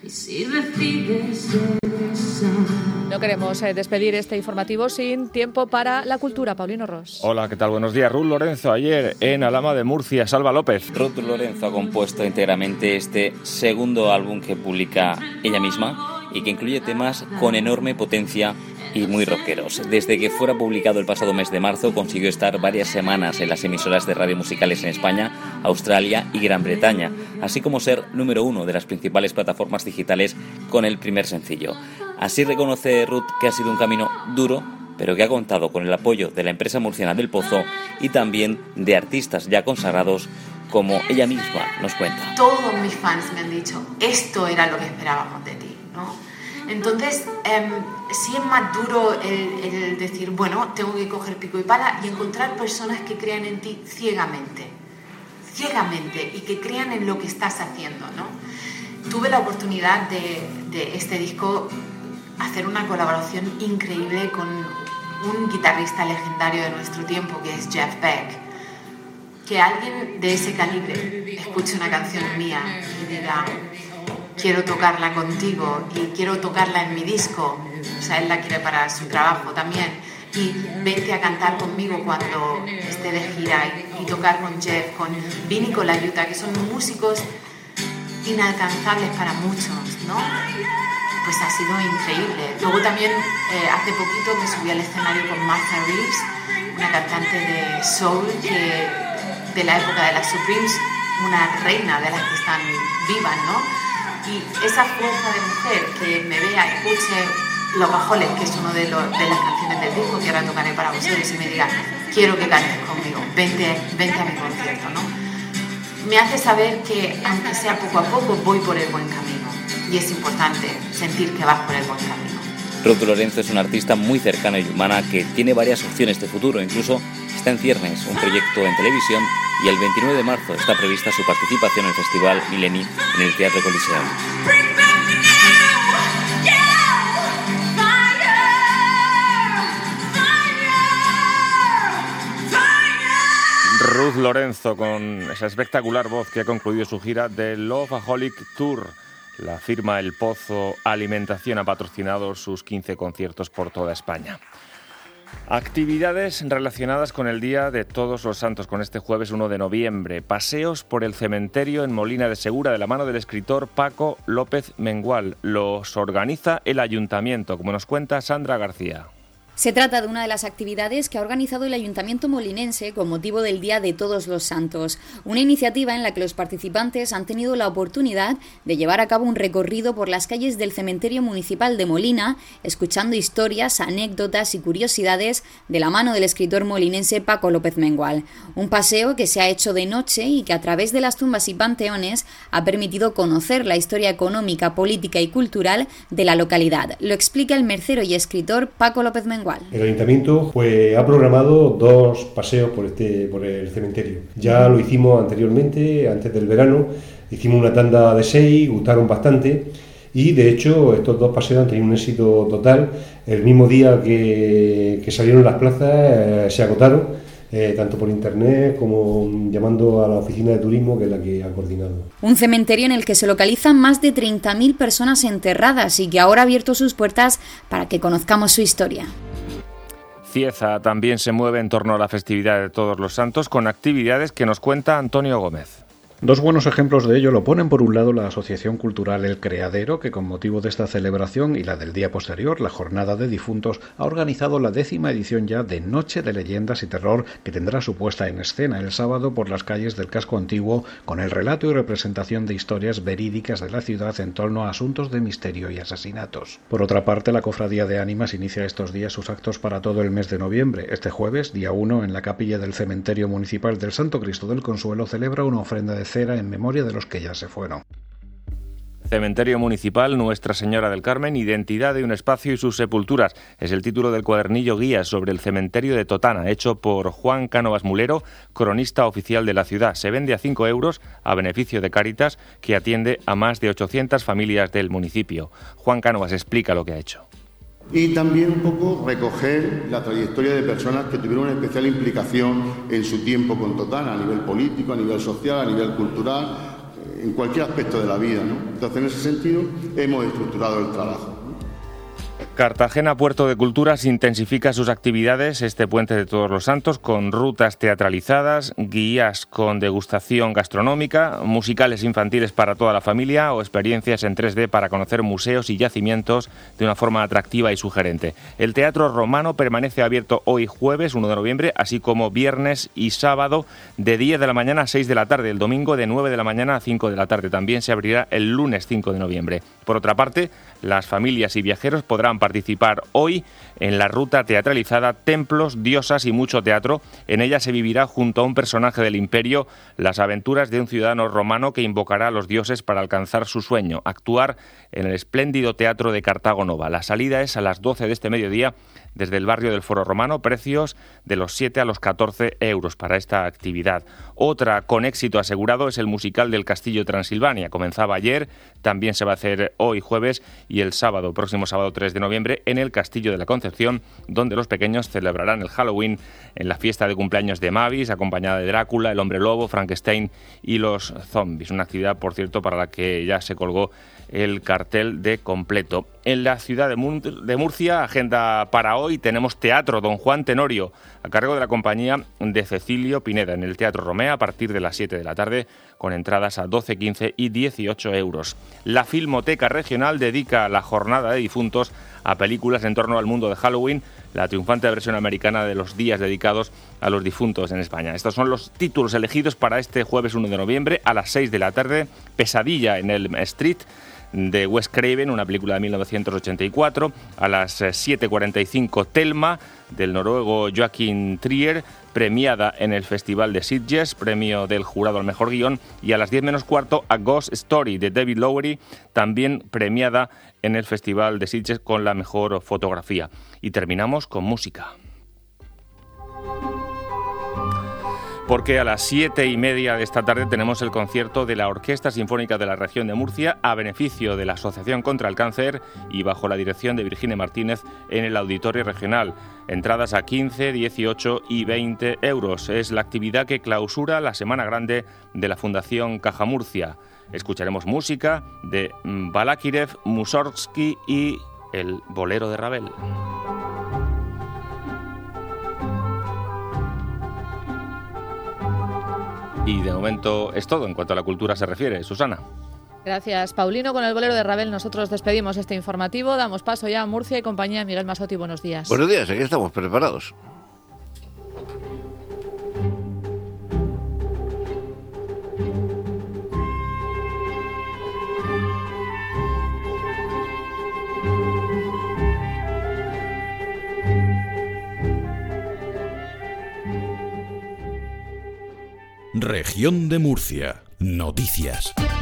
Y si decides regresar. No queremos despedir este informativo sin tiempo para la cultura. Paulino Ros. Hola, ¿qué tal? Buenos días. Ruth Lorenzo, ayer en Alhama de Murcia, Salva López. Ruth Lorenzo ha compuesto íntegramente este segundo álbum que publica ella misma y que incluye temas con enorme potencia y muy rockeros. Desde que fuera publicado el pasado mes de marzo, consiguió estar varias semanas en las emisoras de radio musicales en España, Australia y Gran Bretaña, así como ser número 1 de las principales plataformas digitales con el primer sencillo. Así reconoce Ruth que ha sido un camino duro, pero que ha contado con el apoyo de la empresa murciana del Pozo y también de artistas ya consagrados, como ella misma nos cuenta. Todos mis fans me han dicho, esto era lo que esperábamos de ti, ¿no? Entonces, sí es más duro el decir, bueno, tengo que coger pico y pala y encontrar personas que crean en ti ciegamente, y que crean en lo que estás haciendo, ¿no? Tuve la oportunidad de este disco hacer una colaboración increíble con un guitarrista legendario de nuestro tiempo, que es Jeff Beck. Que alguien de ese calibre escuche una canción mía y diga, quiero tocarla contigo y quiero tocarla en mi disco, o sea, él la quiere para su trabajo también, y vente a cantar conmigo cuando esté de gira y tocar con Jeff, con Vinny Colaiuta, que son músicos inalcanzables para muchos, ¿no? Pues ha sido increíble. Luego también, hace poquito me subí al escenario con Martha Reeves, una cantante de soul de la época de las Supremes, una reina de las que están vivas, ¿no? Y esa fuerza de mujer que me vea, escuche Los Bajoles, que es una de las canciones del disco que ahora tocaré para vosotros, y me diga, quiero que cantes conmigo, vente a mi concierto, ¿no? Me hace saber que, aunque sea poco a poco, voy por el buen camino. Y es importante sentir que vas por el buen camino. Ruth Lorenzo es una artista muy cercana y humana que tiene varias opciones de futuro. Incluso está en ciernes un proyecto en televisión y el 29 de marzo está prevista su participación en el Festival Millenni en el Teatro Coliseum. Ruth Lorenzo, con esa espectacular voz que ha concluido su gira de Loveaholic Tour. La firma El Pozo Alimentación ha patrocinado sus 15 conciertos por toda España. Actividades relacionadas con el Día de Todos los Santos, con este jueves 1 de noviembre. Paseos por el cementerio en Molina de Segura de la mano del escritor Paco López Mengual. Los organiza el Ayuntamiento, como nos cuenta Sandra García. Se trata de una de las actividades que ha organizado el Ayuntamiento molinense con motivo del Día de Todos los Santos, una iniciativa en la que los participantes han tenido la oportunidad de llevar a cabo un recorrido por las calles del cementerio municipal de Molina, escuchando historias, anécdotas y curiosidades de la mano del escritor molinense Paco López Mengual. Un paseo que se ha hecho de noche y que a través de las tumbas y panteones ha permitido conocer la historia económica, política y cultural de la localidad. Lo explica el mercero y escritor Paco López Mengual. El Ayuntamiento ha programado 2 paseos por el cementerio. Ya lo hicimos anteriormente, antes del verano, hicimos una tanda de 6, gustaron bastante y de hecho estos 2 paseos han tenido un éxito total. El mismo día que salieron las plazas se agotaron, tanto por internet como llamando a la oficina de turismo, que es la que ha coordinado. Un cementerio en el que se localizan más de 30.000 personas enterradas y que ahora ha abierto sus puertas para que conozcamos su historia. Cieza también se mueve en torno a la festividad de Todos los Santos con actividades que nos cuenta Antonio Gómez. 2 buenos ejemplos de ello lo ponen por un lado la Asociación Cultural El Creadero, que con motivo de esta celebración y la del día posterior, la Jornada de Difuntos, ha organizado la 10ª edición ya de Noche de Leyendas y Terror, que tendrá su puesta en escena el sábado por las calles del casco antiguo, con el relato y representación de historias verídicas de la ciudad en torno a asuntos de misterio y asesinatos. Por otra parte, la Cofradía de Ánimas inicia estos días sus actos para todo el mes de noviembre. Este jueves, día 1, en la capilla del Cementerio Municipal del Santo Cristo del Consuelo, celebra una ofrenda de cera en memoria de los que ya se fueron. Cementerio Municipal Nuestra Señora del Carmen, identidad de un espacio y sus sepulturas. Es el título del cuadernillo guía sobre el cementerio de Totana, hecho por Juan Cánovas Mulero, cronista oficial de la ciudad. Se vende a 5 euros a beneficio de Cáritas, que atiende a más de 800 familias del municipio. Juan Cánovas explica lo que ha hecho. Y también un poco recoger la trayectoria de personas que tuvieron una especial implicación en su tiempo con Totana, a nivel político, a nivel social, a nivel cultural. en cualquier aspecto de la vida, ¿no? Entonces, en ese sentido, hemos estructurado el trabajo. Cartagena Puerto de Culturas intensifica sus actividades este Puente de Todos los Santos con rutas teatralizadas, guías con degustación gastronómica, musicales infantiles para toda la familia o experiencias en 3D para conocer museos y yacimientos de una forma atractiva y sugerente. El Teatro Romano permanece abierto hoy jueves 1 de noviembre, así como viernes y sábado de 10 de la mañana a 6 de la tarde, el domingo de 9 de la mañana a 5 de la tarde. También se abrirá el lunes 5 de noviembre. Por otra parte, las familias y viajeros podrán participar hoy en la ruta teatralizada Templos, Diosas y Mucho Teatro. En ella se vivirá junto a un personaje del imperio las aventuras de un ciudadano romano que invocará a los dioses para alcanzar su sueño, actuar en el espléndido Teatro de Cartago Nova. La salida es a las 12 de este mediodía desde el barrio del Foro Romano, precios de los 7 a los 14 euros para esta actividad. Otra con éxito asegurado es el musical del Castillo de Transilvania. Comenzaba ayer, también se va a hacer hoy jueves y el sábado, próximo sábado 3 de noviembre, en el Castillo de la Concepción, donde los pequeños celebrarán el Halloween en la fiesta de cumpleaños de Mavis, acompañada de Drácula, el Hombre Lobo, Frankenstein y los zombies. Una actividad, por cierto, para la que ya se colgó el cartel de completo. En la ciudad de Murcia, agenda para hoy, tenemos Teatro Don Juan Tenorio, a cargo de la compañía de Cecilio Pineda, en el Teatro Romea, a partir de las 7 de la tarde, con entradas a 12, 15 y 18 euros. La Filmoteca Regional dedica la jornada de difuntos a películas en torno al mundo de Halloween, la triunfante versión americana de los días dedicados a los difuntos en España. Estos son los títulos elegidos para este jueves 1 de noviembre a las 6 de la tarde. Pesadilla en Elm Street, de Wes Craven, una película de 1984, a las 7:45 Thelma, del noruego Joaquin Trier, premiada en el Festival de Sitges, premio del jurado al mejor guión, y a las 10:15 A Ghost Story, de David Lowery, también premiada en el Festival de Sitges con la mejor fotografía. Y terminamos con música. Porque a las 7:30 de esta tarde tenemos el concierto de la Orquesta Sinfónica de la Región de Murcia a beneficio de la Asociación contra el Cáncer y bajo la dirección de Virginia Martínez en el Auditorio Regional. Entradas a 15, 18 y 20 euros. Es la actividad que clausura la Semana Grande de la Fundación Caja Murcia. Escucharemos música de Balakirev, Mussorgsky y el Bolero de Ravel. Y de momento es todo en cuanto a la cultura se refiere. Susana. Gracias, Paulino. Con el Bolero de Ravel nosotros despedimos este informativo. Damos paso ya a Murcia y compañía. Miguel Masotti, buenos días. Buenos días, aquí estamos preparados. Región de Murcia. Noticias.